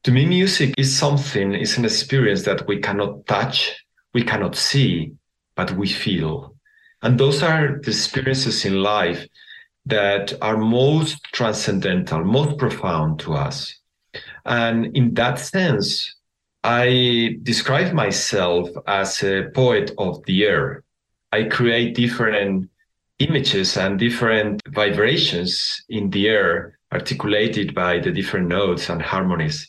To me, music is an experience that we cannot touch, we cannot see, but we feel. And those are the experiences in life that are most transcendental, most profound to us. And in that sense, I describe myself as a poet of the air. I create different images and different vibrations in the air, articulated by the different notes and harmonies.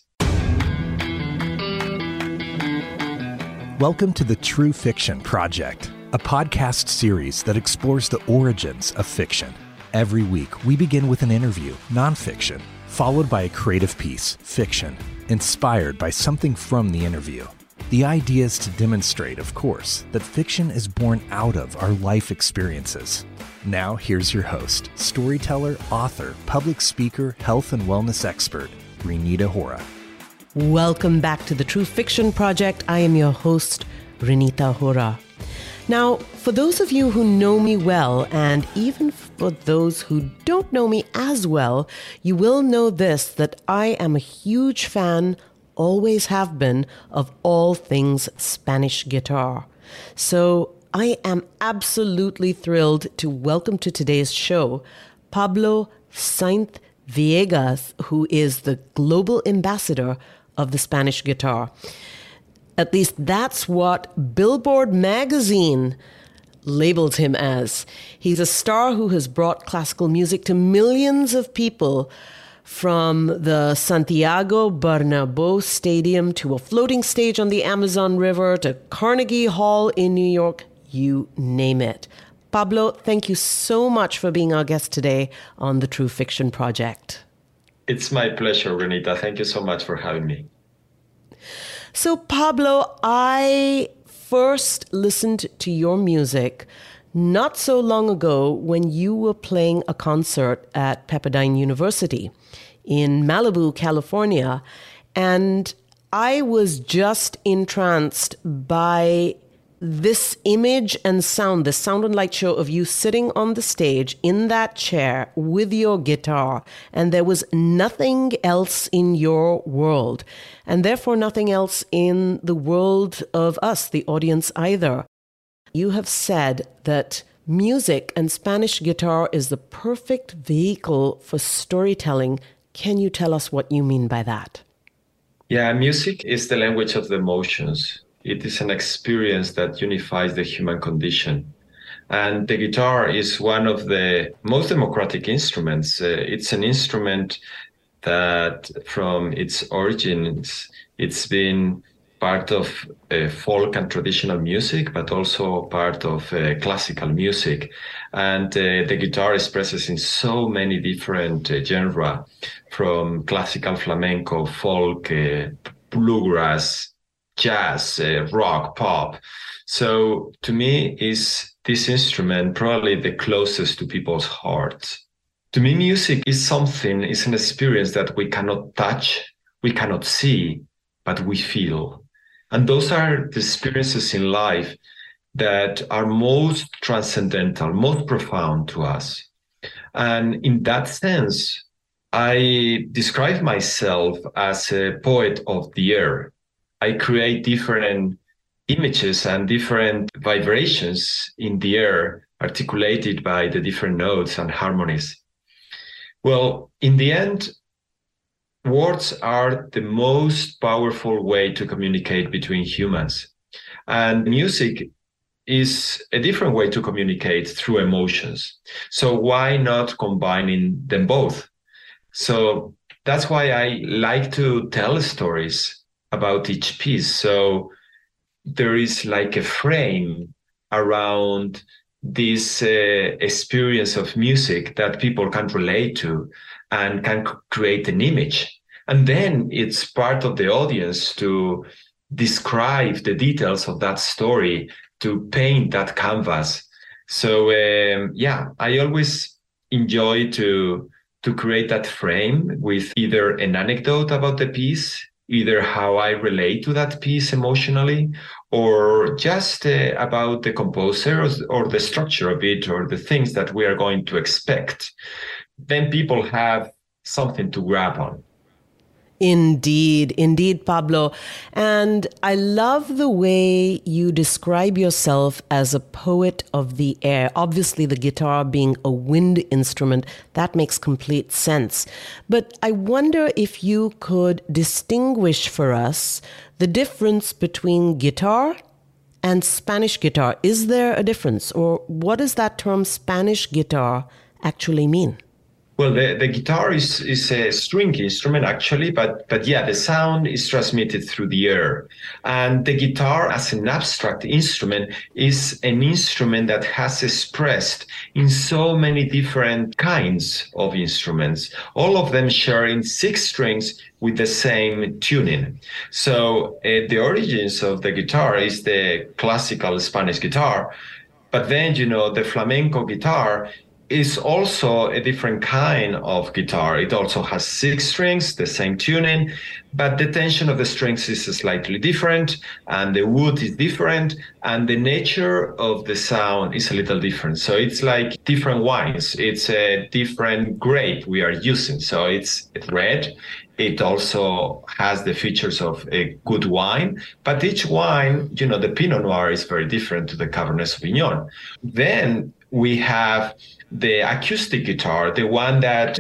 Welcome to the True Fiction Project, a podcast series that explores the origins of fiction. Every week, we begin with an interview, nonfiction, followed by a creative piece, fiction, inspired by something from the interview. The idea is to demonstrate, of course, that fiction is born out of our life experiences. Now, here's your host, storyteller, author, public speaker, health and wellness expert, Renita Hora. Welcome back to the True Fiction Project. I am your host, Renita Hora. Now, for those of you who know me well, and even for those who don't know me as well, you will know this, that I am a huge fan, always have been, of all things Spanish guitar. So I am absolutely thrilled to welcome to today's show Pablo Sainz Villegas, who is the global ambassador of the Spanish guitar. At least that's what Billboard magazine labeled him as. He's a star who has brought classical music to millions of people, from the Santiago Bernabeu Stadium to a floating stage on the Amazon River to Carnegie Hall in New York, you name it. Pablo, thank you so much for being our guest today on the True Fiction Project. It's my pleasure, Renita. Thank you so much for having me. So, Pablo, I first listened to your music not so long ago when you were playing a concert at Pepperdine University in Malibu, California, and I was just entranced by this image and sound, the sound and light show of you sitting on the stage in that chair with your guitar, and there was nothing else in your world, and therefore nothing else in the world of us, the audience, either. You have said that music and Spanish guitar is the perfect vehicle for storytelling. Can you tell us what you mean by that? Yeah, music is the language of the emotions. It is an experience that unifies the human condition. And the guitar is one of the most democratic instruments. It's an instrument that from its origins, it's been part of folk and traditional music, but also part of classical music. And the guitar expresses in so many different genres, from classical flamenco, folk, bluegrass, jazz, rock, pop. So to me, is this instrument probably the closest to people's hearts. To me, music is an experience that we cannot touch, we cannot see, but we feel. And those are the experiences in life that are most transcendental, most profound to us. And in that sense, I describe myself as a poet of the air. I create different images and different vibrations in the air, articulated by the different notes and harmonies. Well, in the end, words are the most powerful way to communicate between humans. And music is a different way to communicate through emotions. So why not combining them both? So that's why I like to tell stories about each piece. So there is like a frame around this experience of music that people can relate to and can create an image. And then it's part of the audience to describe the details of that story, to paint that canvas. So I always enjoy to create that frame with either an anecdote about the piece, either how I relate to that piece emotionally, or just about the composer or the structure of it, or the things that we are going to expect. Then people have something to grab on. Indeed, Pablo. And I love the way you describe yourself as a poet of the air. Obviously, the guitar being a wind instrument, that makes complete sense. But I wonder if you could distinguish for us the difference between guitar and Spanish guitar. Is there a difference? Or what does that term Spanish guitar actually mean? Well, the guitar is a string instrument, actually, but yeah, the sound is transmitted through the air. And the guitar, as an abstract instrument, is an instrument that has expressed in so many different kinds of instruments, all of them sharing 6 strings with the same tuning. So the origins of the guitar is the classical Spanish guitar, but then, the flamenco guitar is also a different kind of guitar. It also has 6 strings, the same tuning, but the tension of the strings is slightly different, and the wood is different, and the nature of the sound is a little different. So it's like different wines. It's a different grape we are using. So it's red. It also has the features of a good wine, but each wine, the Pinot Noir is very different to the Cabernet Sauvignon. Then we have the acoustic guitar, the one that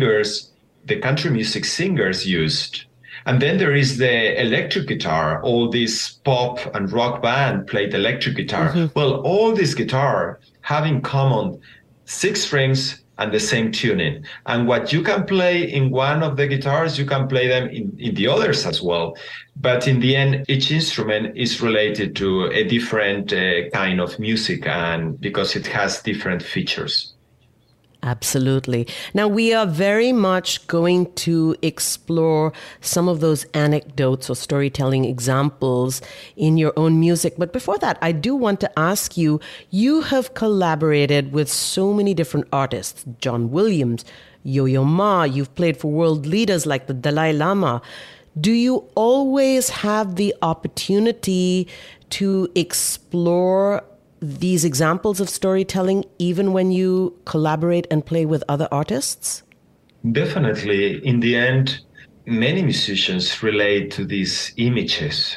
the country music singers used. And then there is the electric guitar. All these pop and rock band played electric guitar. Mm-hmm. Well, all these guitar have in common 6 strings and the same tuning. And what you can play in one of the guitars, you can play them in the others as well. But in the end, each instrument is related to a different kind of music, and because it has different features. Absolutely. Now, we are very much going to explore some of those anecdotes or storytelling examples in your own music. But before that, I do want to ask you, you have collaborated with so many different artists, John Williams, Yo-Yo Ma, you've played for world leaders like the Dalai Lama. Do you always have the opportunity to explore these examples of storytelling even when you collaborate and play with other artists? Definitely. In the end, many musicians relate to these images,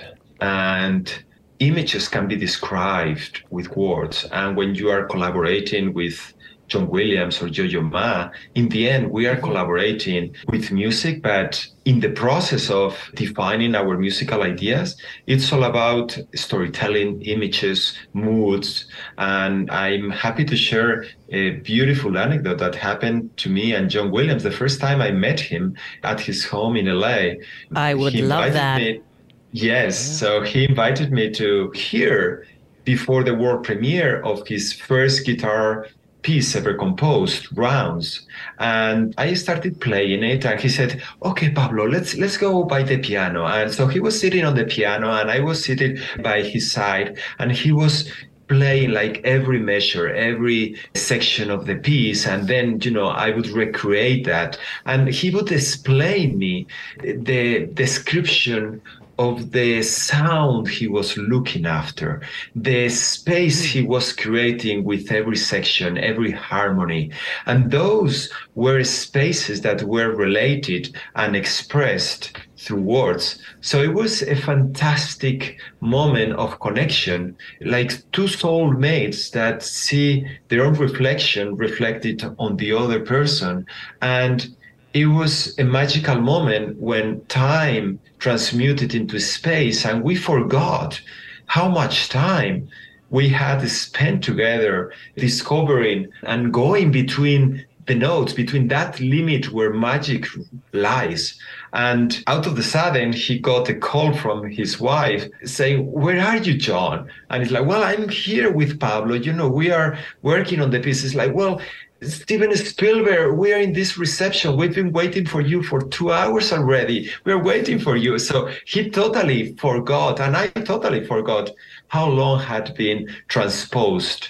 and images can be described with words. And when you are collaborating with John Williams or Yo-Yo Ma, in the end, we are collaborating with music, but in the process of defining our musical ideas, it's all about storytelling, images, moods. And I'm happy to share a beautiful anecdote that happened to me and John Williams the first time I met him at his home in LA. I would love that. Yes, so he invited me to hear before the world premiere of his first guitar piece ever composed, Rounds. And I started playing it, and he said, okay, Pablo, let's go by the piano. And so he was sitting on the piano, and I was sitting by his side, and he was playing like every measure, every section of the piece. And then, I would recreate that. And he would explain me the description of the sound he was looking after, the space he was creating with every section, every harmony. And those were spaces that were related and expressed through words. So it was a fantastic moment of connection, like 2 soulmates that see their own reflection reflected on the other person. And it was a magical moment when time transmuted into space, and we forgot how much time we had spent together discovering and going between the notes, between that limit where magic lies. And out of the sudden, he got a call from his wife saying, where are you, John? And he's like, well, I'm here with Pablo. We are working on the piece. It's like, well, Steven Spielberg, we are in this reception. We've been waiting for you for 2 hours already. We're waiting for you. So he totally forgot, and I totally forgot how long had been transposed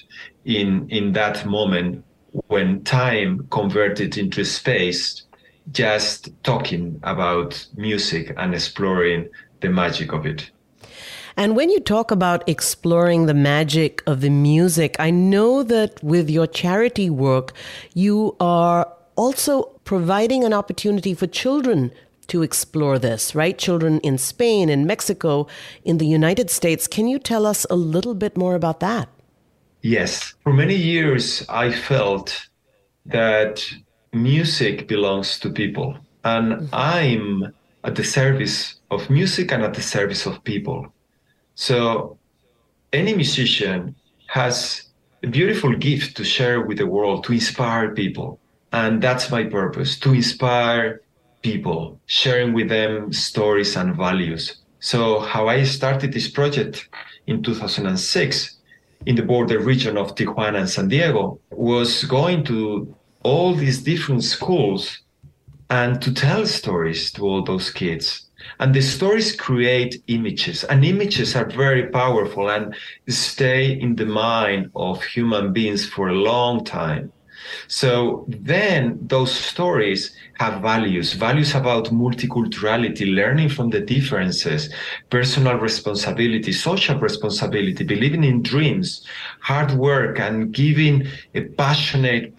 in that moment when time converted into space, just talking about music and exploring the magic of it. And when you talk about exploring the magic of the music, I know that with your charity work, you are also providing an opportunity for children to explore this, right? Children in Spain, in Mexico, in the United States. Can you tell us a little bit more about that? Yes. For many years, I felt that music belongs to people, and I'm at the service of music and at the service of people. So any musician has a beautiful gift to share with the world, to inspire people. And that's my purpose, to inspire people, sharing with them stories and values. So how I started this project in 2006 in the border region of Tijuana and San Diego was going to all these different schools and to tell stories to all those kids. And the stories create images, and images are very powerful and stay in the mind of human beings for a long time. So then those stories have values about multiculturality, learning from the differences, personal responsibility, social responsibility, believing in dreams, hard work, and giving a passionate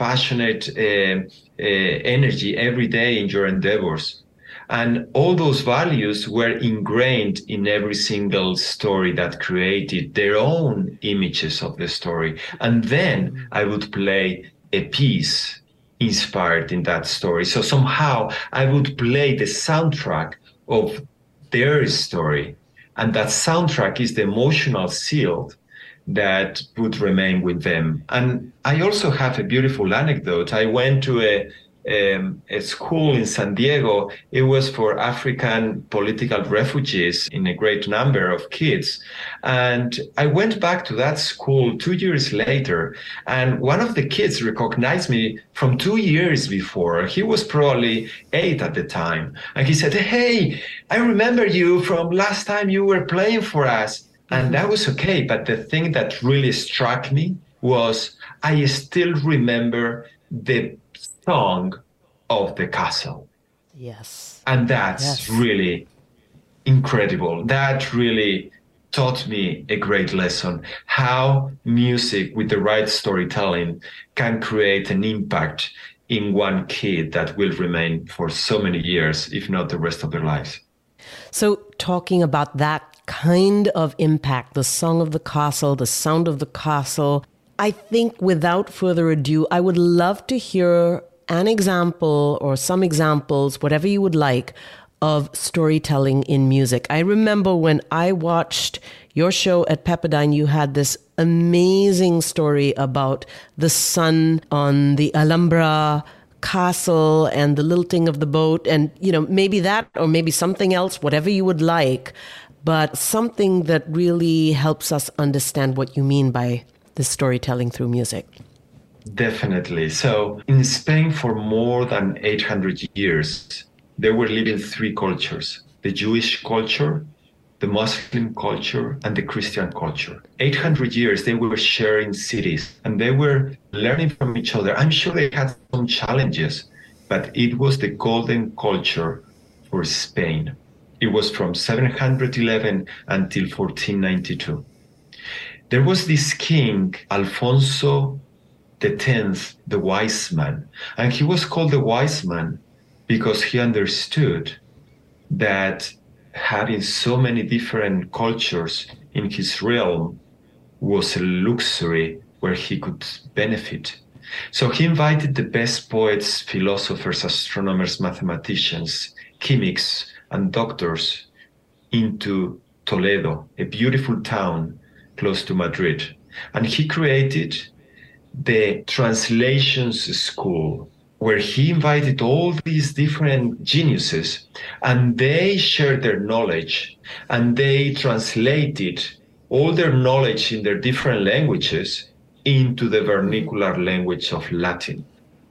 energy every day in your endeavors. And all those values were ingrained in every single story that created their own images of the story. And then I would play a piece inspired in that story. So somehow I would play the soundtrack of their story. And that soundtrack is the emotional seal that would remain with them. And I also have a beautiful anecdote. I went to a school in San Diego. It was for African political refugees in a great number of kids. And I went back to that school 2 years later, and one of the kids recognized me from 2 years before. He was probably 8 at the time. And he said, "Hey, I remember you from last time you were playing for us." And that was okay. But the thing that really struck me was I still remember the song of the castle. Yes. And that's really incredible. That really taught me a great lesson, how music with the right storytelling can create an impact in one kid that will remain for so many years, if not the rest of their lives. So talking about that kind of impact, the song of the castle, the sound of the castle, I think without further ado, I would love to hear an example or some examples, whatever you would like, of storytelling in music. I remember when I watched your show at Pepperdine, you had this amazing story about the sun on the Alhambra castle and the lilting of the boat, and maybe that or maybe something else, whatever you would like, but something that really helps us understand what you mean by the storytelling through music. Definitely. So in Spain, for more than 800 years, there were living 3 cultures: the Jewish culture, the Muslim culture, and the Christian culture. 800 years, they were sharing cities and they were learning from each other. I'm sure they had some challenges, but it was the golden culture for Spain. It was from 711 until 1492. There was this king, Alfonso X, the wise man. And he was called the wise man because he understood that having so many different cultures in his realm was a luxury where he could benefit. So he invited the best poets, philosophers, astronomers, mathematicians, chemists, and doctors into Toledo, a beautiful town close to Madrid. And he created the translations school, where he invited all these different geniuses, and they shared their knowledge, and they translated all their knowledge in their different languages into the vernacular language of Latin.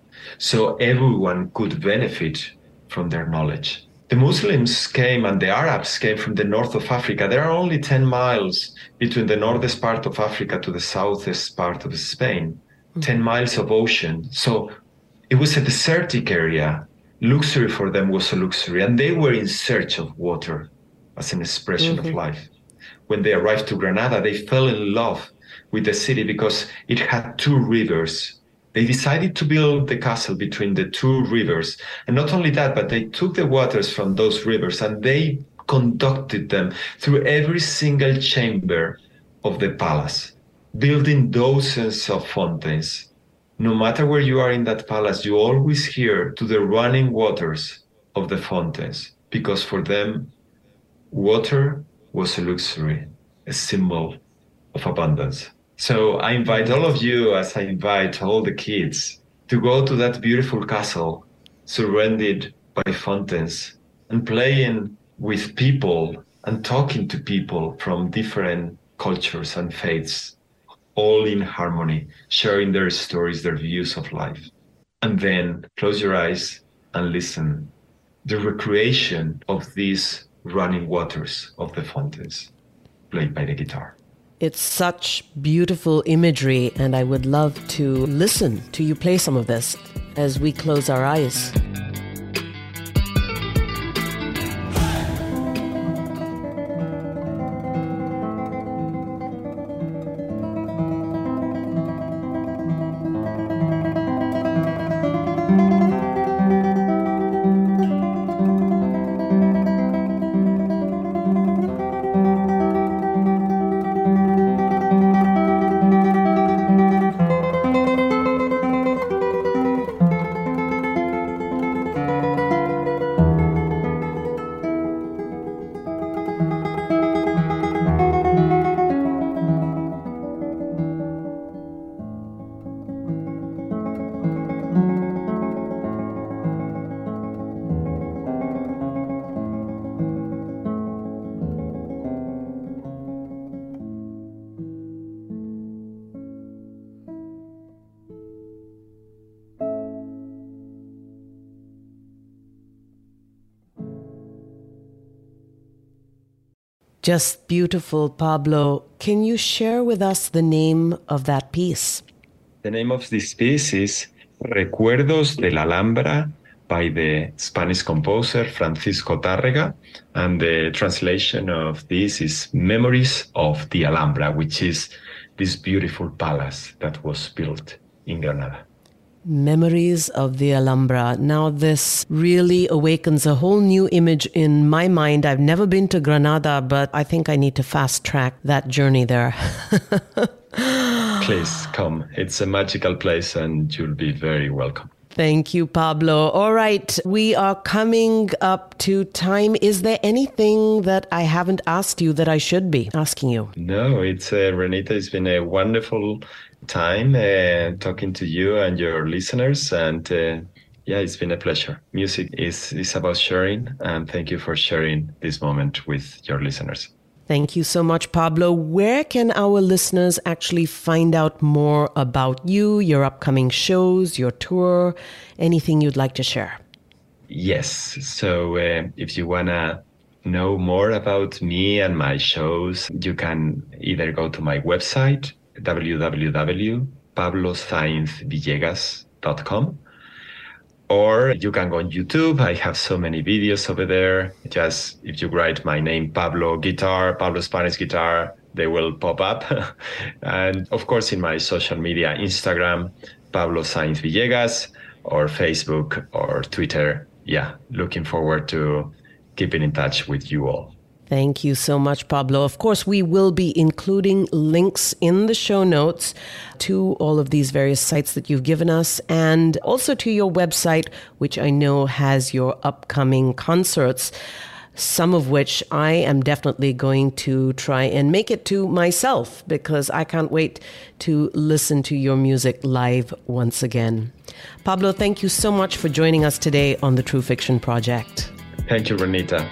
So everyone could benefit from their knowledge. The Muslims came and the Arabs came from the north of Africa. There are only 10 miles between the northest part of Africa to the southest part of Spain. 10 miles of ocean. So it was a desertic area. Luxury for them was a luxury. And they were in search of water as an expression of life. When they arrived to Granada, they fell in love with the city because it had 2 rivers They decided to build the castle between the two rivers. And not only that, but they took the waters from those rivers and they conducted them through every single chamber of the palace, building dozens of fountains. No matter where you are in that palace, you always hear to the running waters of the fountains, because for them, water was a luxury, a symbol of abundance. So I invite all of you, as I invite all the kids, to go to that beautiful castle surrounded by fountains and playing with people and talking to people from different cultures and faiths, all in harmony, sharing their stories, their views of life. And then close your eyes and listen. The recreation of these running waters of the fountains played by the guitar. It's such beautiful imagery, and I would love to listen to you play some of this as we close our eyes. Just beautiful, Pablo. Can you share with us the name of that piece? The name of this piece is Recuerdos de la Alhambra by the Spanish composer Francisco Tárrega. And the translation of this is Memories of the Alhambra, which is this beautiful palace that was built in Granada. Memories of the Alhambra. Now this really awakens a whole new image in my mind. I've never been to Granada, but I think I need to fast track that journey there. Please come. It's a magical place and you'll be very welcome. Thank you, Pablo. All right, we are coming up to time. Is there anything that I haven't asked you that I should be asking you? No, it's Renita, it's been a wonderful time talking to you and your listeners. And yeah, it's been a pleasure. Music is about sharing. And thank you for sharing this moment with your listeners. Thank you so much, Pablo. Where can our listeners actually find out more about you, your upcoming shows, your tour, anything you'd like to share? Yes. So if you want to know more about me and my shows, you can either go to my website, www.pablosainzvillegas.com, or you can go on YouTube. I have so many videos over there. Just if you write my name, Pablo Guitar, Pablo Spanish Guitar, they will pop up. And of course, in my social media, Instagram, Pablo Sainz Villegas, or Facebook or Twitter. Yeah, looking forward to keeping in touch with you all. Thank you so much, Pablo. Of course, we will be including links in the show notes to all of these various sites that you've given us, and also to your website, which I know has your upcoming concerts, some of which I am definitely going to try and make it to myself, because I can't wait to listen to your music live once again. Pablo, thank you so much for joining us today on the True Fiction Project. Thank you, Renita.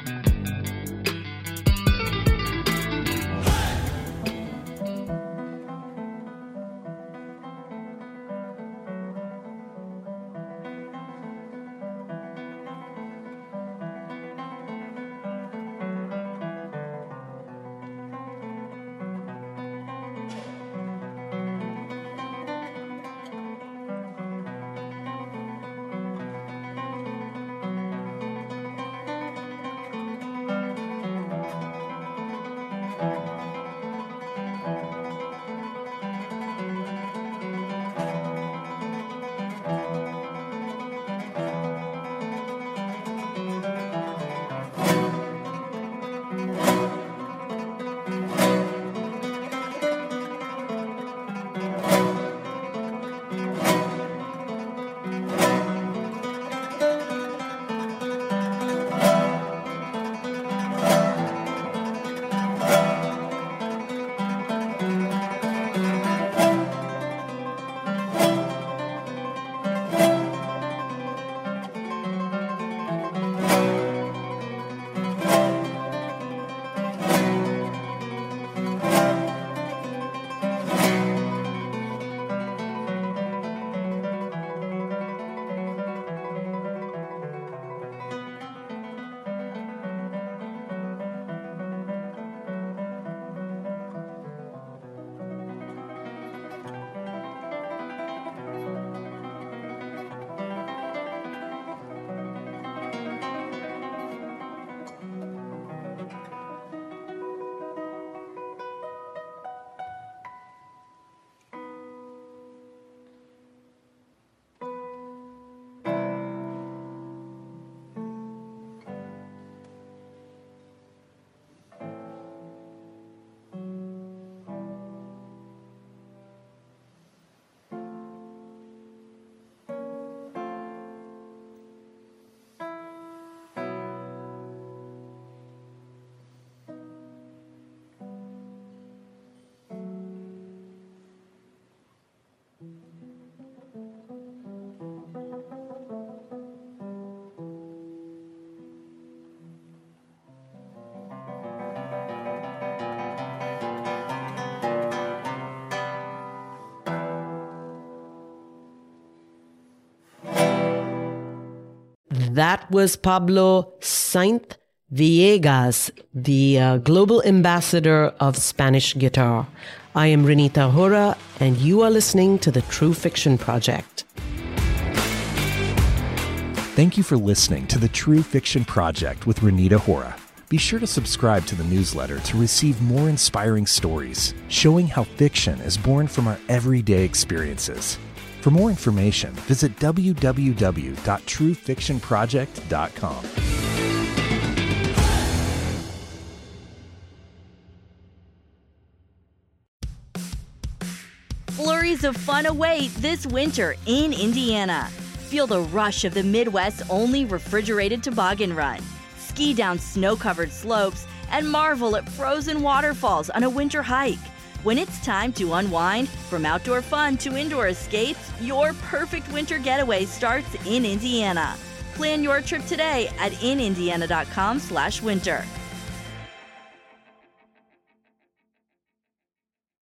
That was Pablo Sainz Villegas, the global ambassador of Spanish guitar. I am Renita Hora, and you are listening to the True Fiction Project. Thank you for listening to the True Fiction Project with Renita Hora. Be sure to subscribe to the newsletter to receive more inspiring stories showing how fiction is born from our everyday experiences. For more information, visit www.truefictionproject.com. Flurries of fun await this winter in Indiana. Feel the rush of the Midwest's only refrigerated toboggan run. Ski down snow-covered slopes and marvel at frozen waterfalls on a winter hike. When it's time to unwind, from outdoor fun to indoor escapes, your perfect winter getaway starts in Indiana. Plan your trip today at inindiana.com/winter.